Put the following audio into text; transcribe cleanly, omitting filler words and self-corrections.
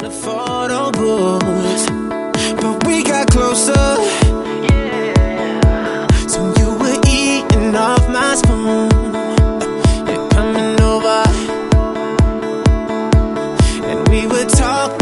the photo booths, but we got closer. So you were eating off my spoon, you're coming over, and we were talking